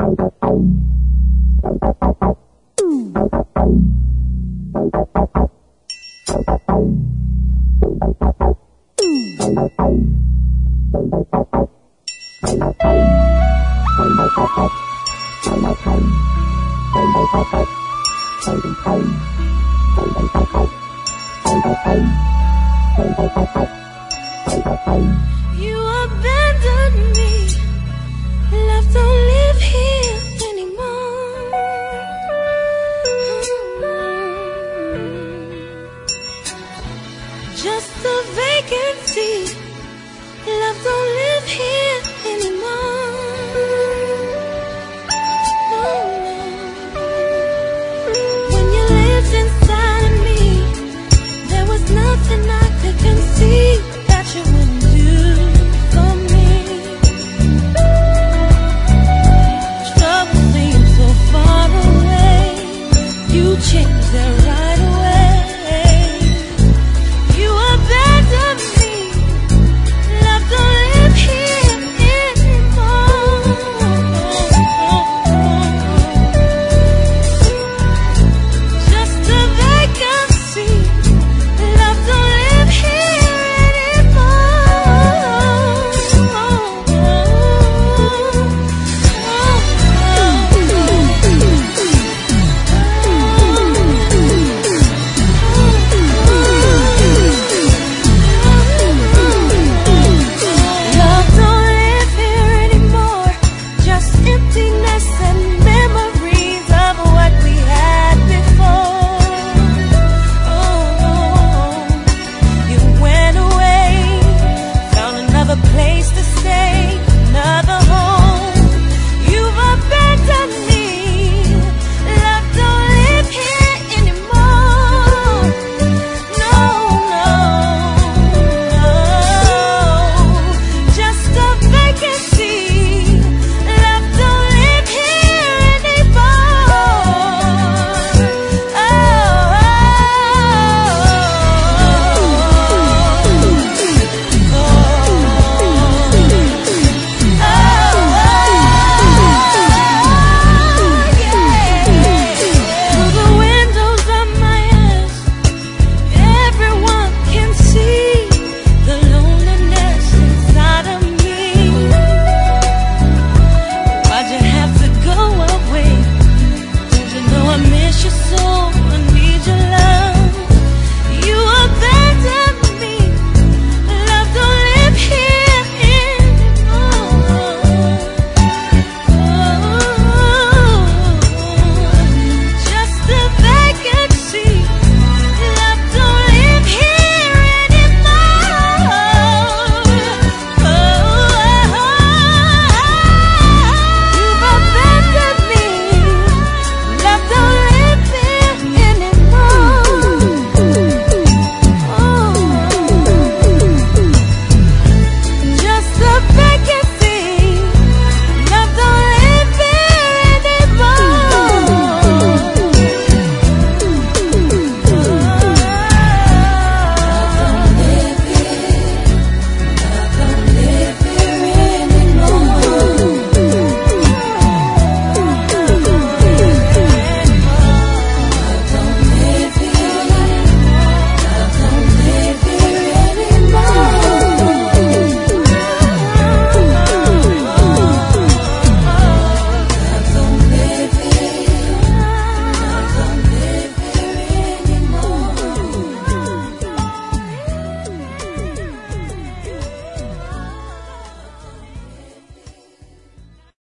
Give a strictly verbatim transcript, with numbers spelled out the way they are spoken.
You abandoned me. Love don't live here anymore. Just a vacancy. Love don't live here anymore. No, no. When you lived inside of me, there was nothing I could conceive that you wouldn't do for me. Trouble seems so far away. You changed it right away. You abandoned me. Love don't live here anymore. Just a vacancy. Love don't live here anymore. Love don't live here anymore. Just emptiness.